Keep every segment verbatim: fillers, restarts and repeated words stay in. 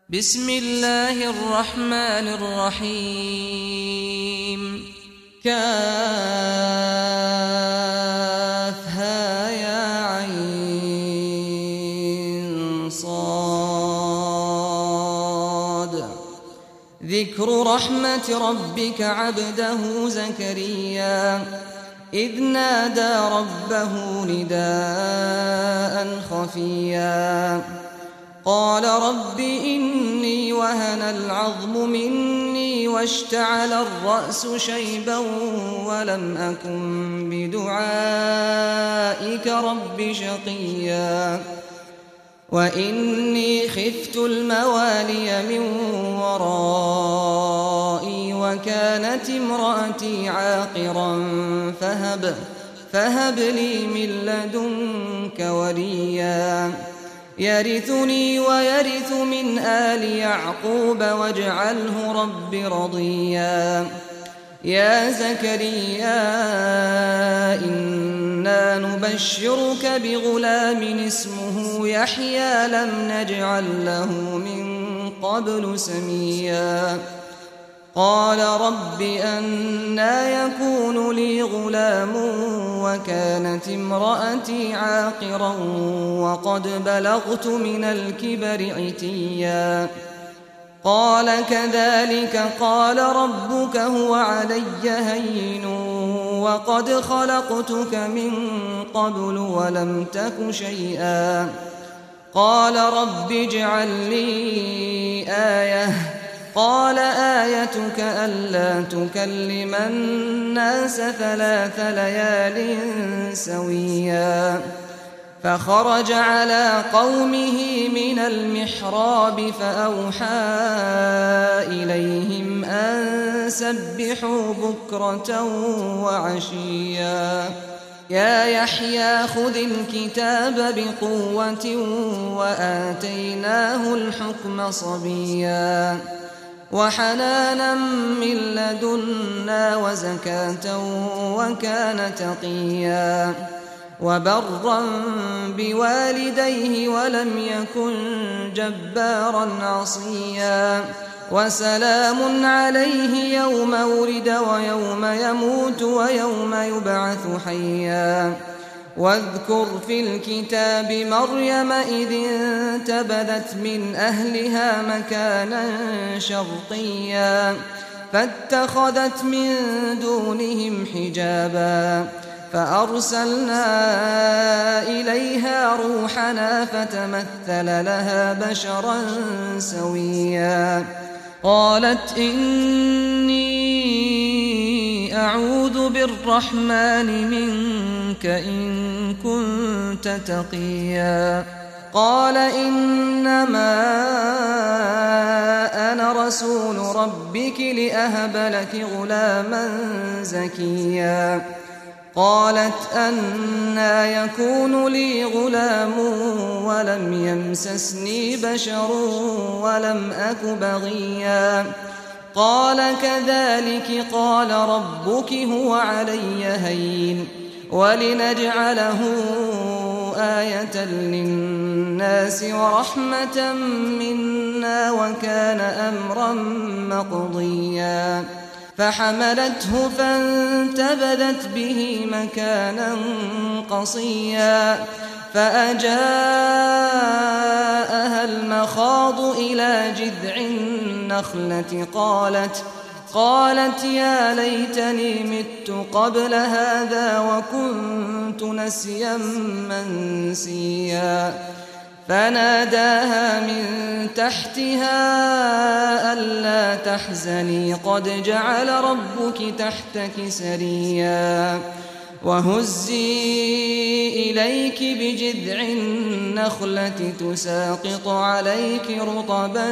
بسم الله الرحمن الرحيم. كافها يا عين صاد. ذكر رحمة ربك عبده زكريا إذ نادى ربه نداء خفيا قال رب إني وهن العظم مني واشتعل الرأس شيبا ولم أكن بدعائك رب شقيا وإني خفت الموالي من ورائي وكانت امرأتي عاقرا فهب, فهب لي من لدنك وليا يرثني ويرث من آل يعقوب واجعله رب رضيا. يا زكريا إنا نبشرك بغلام اسمه يحيى لم نجعل له من قبل سميا قال رب أنى يكون لي غلام وكانت امرأتي عاقرا وقد بلغت من الكبر عتيا قال كذلك قال ربك هو علي هين وقد خلقتك من قبل ولم تك شيئا قال رب اجعل لي آية قال آيتك ألا تكلم الناس ثلاث ليال سويا فخرج على قومه من المحراب فأوحى إليهم أن سبحوا بكرة وعشيا يا يحيى خذ الكتاب بقوة وآتيناه الحكم صبيا وحنانا من لدنا وزكاة وكان تقيا وبرا بوالديه ولم يكن جبارا عصيا وسلام عليه يوم ولد ويوم يموت ويوم يبعث حيا واذكر في الكتاب مريم إذ انتبذت من أهلها مكانا شرقيا فاتخذت من دونهم حجابا فأرسلنا إليها روحنا فتمثل لها بشرا سويا قالت إني أعوذ بالرحمن منك إن كنت تقيا قال إنما أنا رسول ربك لأهب لك غلاما زكيا قالت أنى يكون لي غلام ولم يمسسني بشر ولم أك بغيا قال كذلك قال ربك هو علي هين ولنجعله آية للناس ورحمة منا وكان أمرا مقضيا فحملته فانتبذت به مكانا قصيا فأجاءها المخاض إلى جذع النخلة قالت قالت يا ليتني مت قبل هذا وكنت نسيا منسيا فناداها من تحتها ألا تحزني قد جعل ربك تحتك سريا وهزي إليك بجذع النخلة تساقط عليك رطبا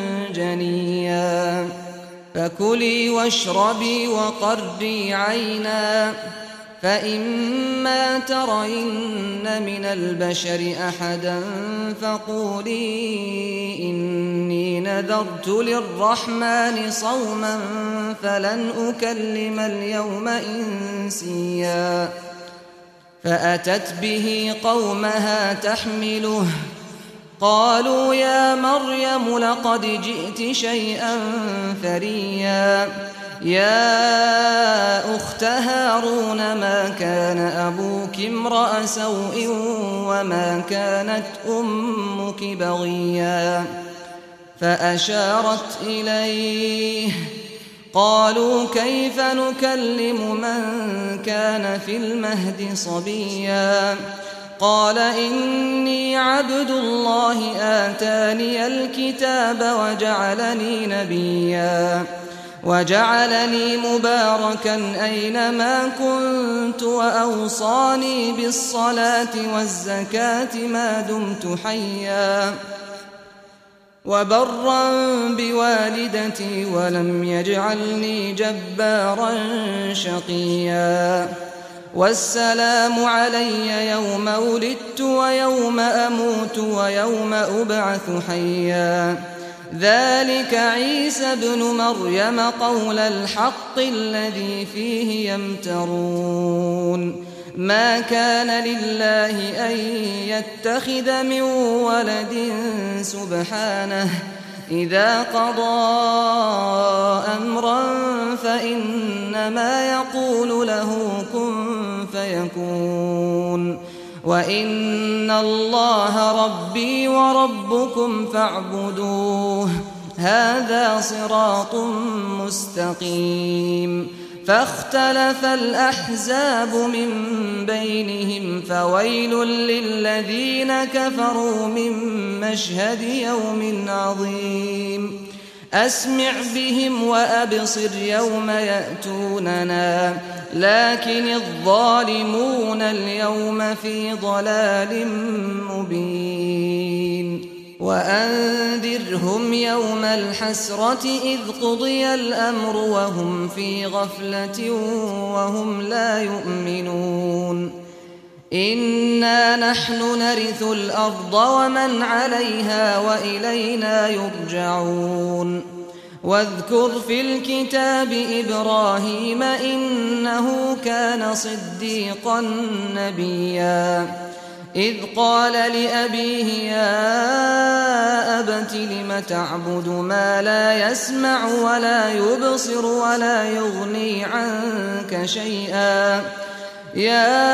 جنيا فكلي واشربي وقري عينا فإما ترين من البشر أحدا فقولي إني نذرت للرحمن صوما فلن أكلم اليوم إنسيا فأتت به قومها تحمله قالوا يا مريم لقد جئت شيئا فريا يا أخت هارون ما كان أبوك امرأ سوء وما كانت أمك بغيا فأشارت إليه قالوا كيف نكلم من كان في المهد صبيا قال إني عبد الله آتاني الكتاب وجعلني نبيا وجعلني مباركا أينما كنت وأوصاني بالصلاة والزكاة ما دمت حيا وبرا بوالدتي ولم يجعلني جبارا شقيا والسلام علي يوم ولدت ويوم أموت ويوم أبعث حيا ذلك عيسى ابن مريم قول الحق الذي فيه يمترون ما كان لله أن يتخذ من ولد سبحانه إذا قضى أمرا فإنما يقول له كن فيكون وإن الله ربي وربكم فاعبدوه هذا صراط مستقيم فاختلف الأحزاب من بينهم فويل للذين كفروا من مشهد يوم عظيم أسمع بهم وأبصر يوم يأتوننا لكن الظالمون اليوم في ضلال مبين وأنذرهم يوم الحسرة إذ قضي الأمر وهم في غفلة وهم لا يؤمنون إنا نحن نرث الأرض ومن عليها وإلينا يرجعون واذكر في الكتاب إبراهيم إنه كان صديقا نبيا إذ قال لأبيه يا أبت لم تعبد ما لا يسمع ولا يبصر ولا يغني عنك شيئا يا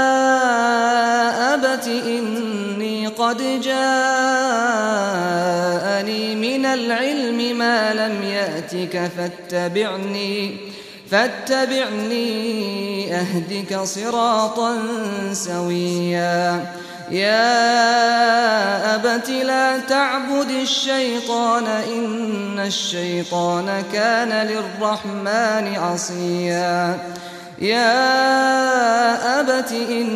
أبت إني قد جاءني من العلم ما لم يأتك فاتبعني فاتبعني أهدك صراطا سويا يا أبت لا تعبد الشيطان إن الشيطان كان للرحمن عصيا يا أبت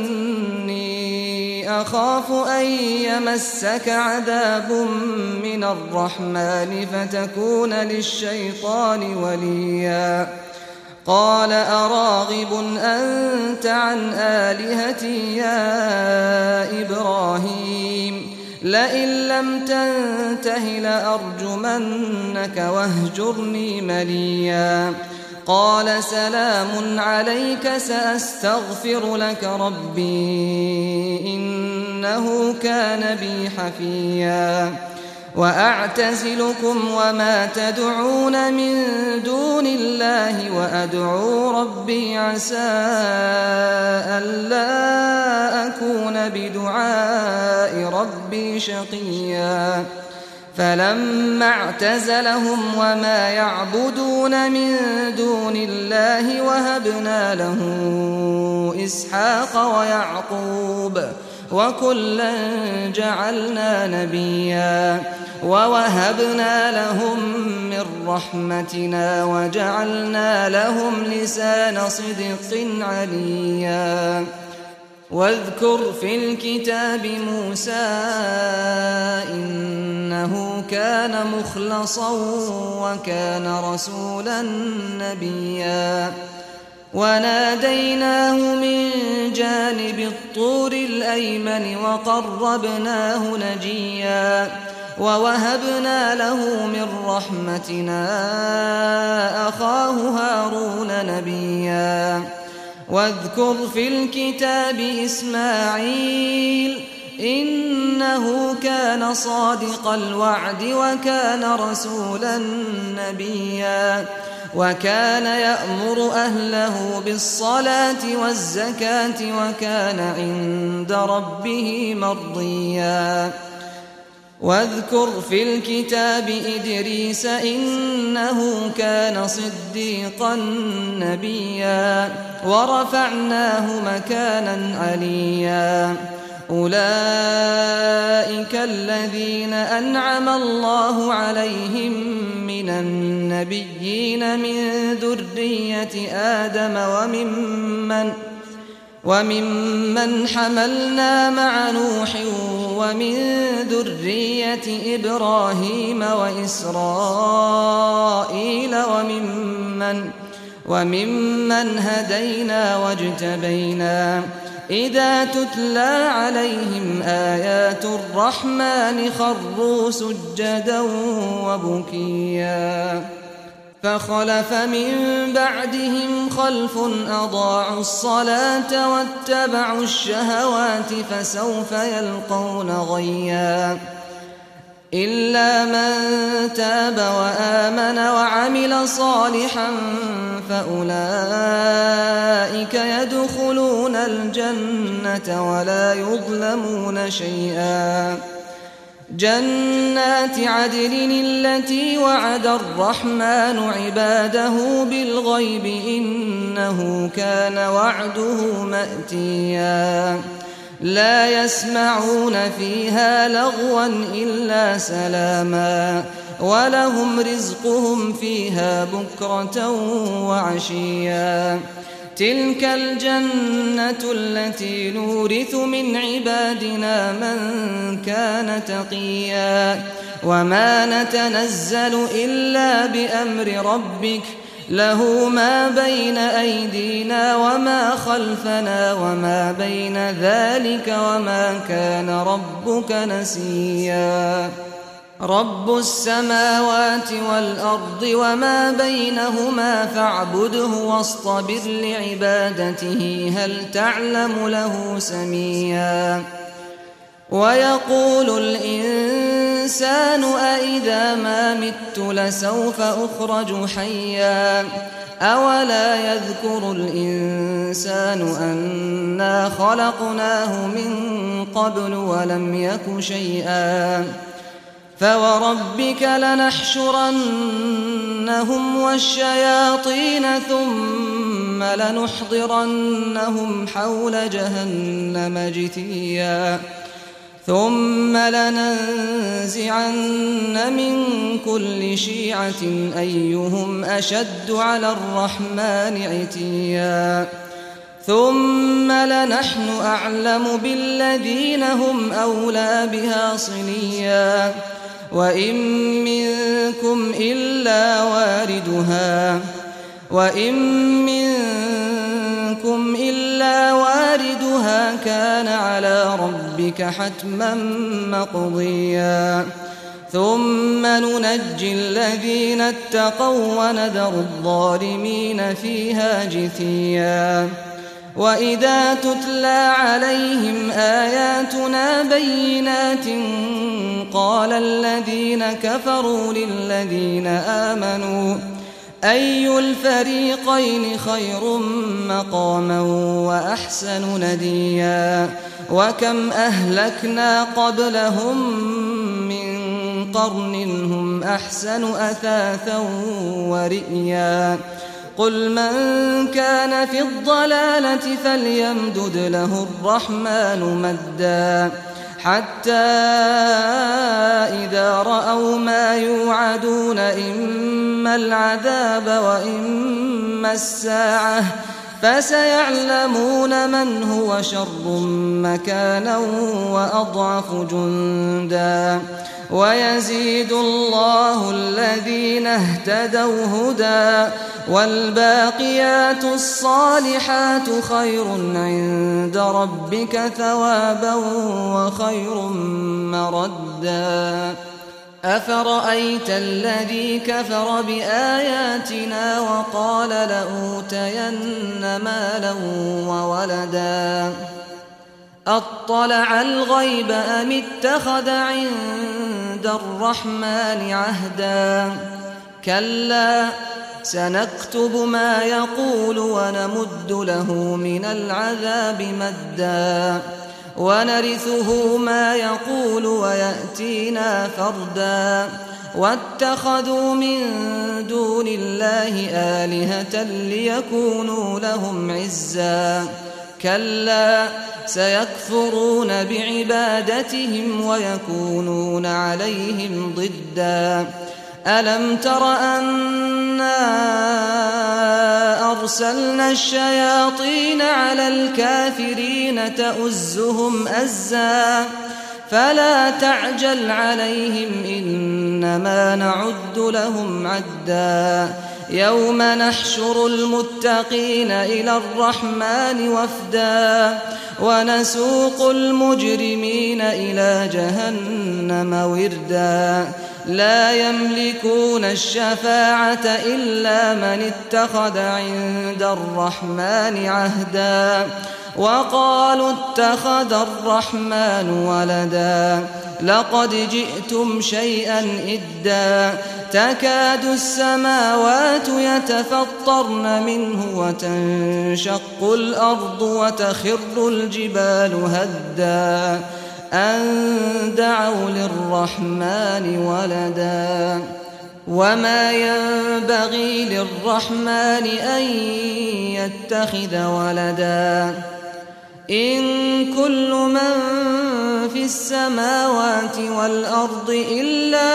إني أخاف أن يمسك عذاب من الرحمن فتكون للشيطان وليا قال أراغب أنت عن آلهتي يا إبراهيم لئن لم تنته لأرجمنك واهجرني مليا قال سلام عليك سأستغفر لك ربي إنه كان بي حفيا وأعتزلكم وما تدعون من دون الله وأدعو ربي عسى ألا أكون بدعاء ربي شقيا فلما اعتزلهم وما يعبدون من دون الله وهبنا له إسحاق ويعقوب وكلا جعلنا نبيا ووهبنا لهم من رحمتنا وجعلنا لهم لسان صدق عليا واذكر في الكتاب موسى إنه كان مخلصا وكان رسولا نبيا وناديناه من جانب الطور الأيمن وقربناه نجيا ووهبنا له من رحمتنا أخاه هارون نبيا واذكر في الكتاب إسماعيل إنه كان صادق الوعد وكان رسولا نبيا وكان يأمر أهله بالصلاة والزكاة وكان عند ربه مرضيا واذكر في الكتاب إدريس إنه كان صديقا نبيا ورفعناه مكانا عليا أولئك الذين أنعم الله عليهم من النبيين من ذرية آدم وممن وممن حملنا مع نوح ومن ذرية إبراهيم وإسرائيل وممن وممن هدينا واجتبينا إذا تتلى عليهم آيات الرحمن خروا سجدا وبكيا فخلف من بعدهم خلف أضاعوا الصلاة واتبعوا الشهوات فسوف يلقون غيا إلا من تاب وآمن وعمل صالحا فأولئك يدخلون الجنة ولا يظلمون شيئا جنات عدن التي وعد الرحمن عباده بالغيب إنه كان وعده مأتيا لا يسمعون فيها لغوا إلا سلاما ولهم رزقهم فيها بكرة وعشيا تلك الجنة التي نورث من عبادنا من كان تقيا وما نتنزل إلا بأمر ربك له ما بين أيدينا وما خلفنا وما بين ذلك وما كان ربك نسيا رب السماوات والأرض وما بينهما فاعبده واصطبر لعبادته هل تعلم له سميا ويقول الإنسان أإذا ما مت لسوف أخرج حيا أولا يذكر الإنسان أنا خلقناه من قبل ولم يك شيئا فوربك لنحشرنهم والشياطين ثم لنحضرنهم حول جهنم جثيا ثم لننزعن من كل شيعة أيهم أشد على الرحمن عتيا ثم لنحن أعلم بالذين هم أولى بها صليا وإن منكم إلا واردها وإن منكم إلا واردها كان على ربك حتما مقضيا ثم ننجي الذين اتقوا ونذر الظالمين فيها جثيا وإذا تتلى عليهم آياتنا بينات قال الذين كفروا للذين آمنوا أي الفريقين خير مقاما وأحسن نديا وكم أهلكنا قبلهم من قرن هم أحسن أثاثا ورئيا قل من كان في الضلالة فليمدد له الرحمن مدا حتى إذا رأوا ما يوعدون إما العذاب وإما الساعة فسيعلمون من هو شر مكانا وأضعف جندا ويزيد الله الذين اهتدوا هدى والباقيات الصالحات خير عند ربك ثوابا وخير مردا أفرأيت الذي كفر بآياتنا وقال لأوتين مالا وولدا أطلع الغيب أم اتخذ عند الرحمن عهدا كلا سنكتب ما يقول ونمد له من العذاب مدا ونرثه ما يقول ويأتينا فردا واتخذوا من دون الله آلهة ليكونوا لهم عزا كلا سيكفرون بعبادتهم ويكونون عليهم ضدا ألم تر أنا أرسلنا الشياطين على الكافرين تؤزهم أزا فلا تعجل عليهم إنما نعد لهم عدا يوم نحشر المتقين إلى الرحمن وفدا ونسوق المجرمين إلى جهنم وردا لا يملكون الشفاعة إلا من اتخذ عند الرحمن عهدا وقالوا اتخذ الرحمن ولدا لقد جئتم شيئا إدا تكاد السماوات يتفطرن منه وتنشق الأرض وتخر الجبال هدا أن دعوا للرحمن ولدا وما ينبغي للرحمن أن يتخذ ولدا إن كل من في السماوات والأرض إلا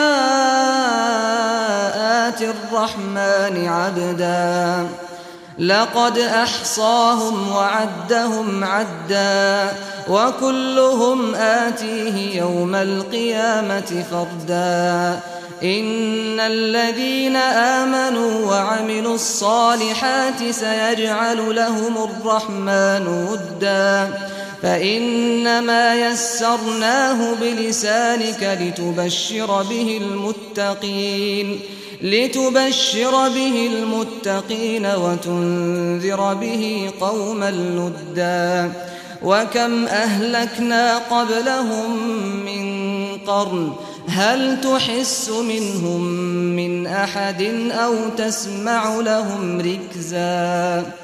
آتي الرحمن عبدا لقد أحصاهم وعدهم عدا وكلهم آتيه يوم القيامة فردا إن الذين آمنوا وعملوا الصالحات سيجعل لهم الرحمن ودا فإنما يسرناه بلسانك لتبشر به المتقين لتبشر به المتقين وتنذر به قوما لدا وكم أهلكنا قبلهم من قرن هل تحس منهم من أحد أو تسمع لهم ركزا